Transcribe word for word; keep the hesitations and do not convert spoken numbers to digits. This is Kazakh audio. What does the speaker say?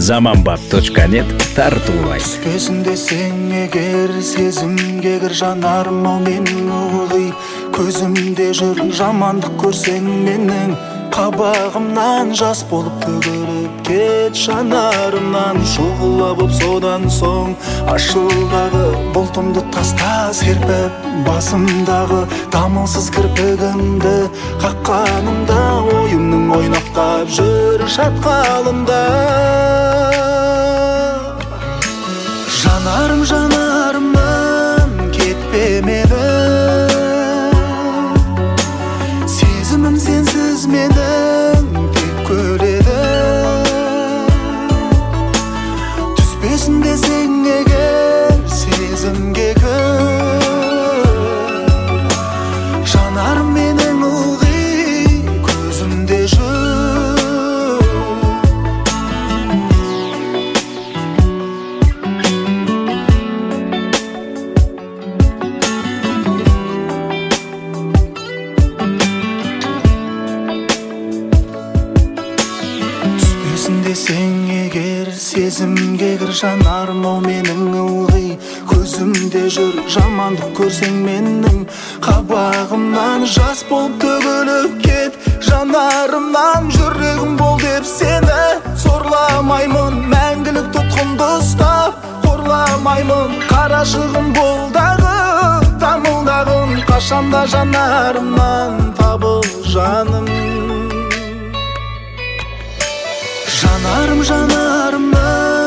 заманбап точка нет тартуулайт. Түспесін десең егер сезімге кір жанарым ау менің ылғи, көзімде жүр жамандық көрсең менің, қабағымнан жас болып төгіліп кет жанарымнан, шұғыла боп содан соң ашылдағы бұлтымды таста серпіп, басымдағы дамылсыз кірпігімді қаққанымда, ойымның ойнақтап жүр шатқалымда. Жанарым жанарымнан кетпемеді, сезімім сенсіз менің тек көреді. Түспесін десең егер сезімге кір, жанарым менің ылғи көзімде жүр. Десең егер сезімге кір жанарым ау менің ылғи, көзімде жүр жамандық көрсең менің, қабағымнан жас болып төгіліп кет жанарымнан, жүрегім бол деп сені зорламаймын, мәңгілік тұтқынды ұстап қорламаймын, қарашығым бол дағы дамылдағын, қашанда жанарымнан табыл жаным. Жанарым жанарымнан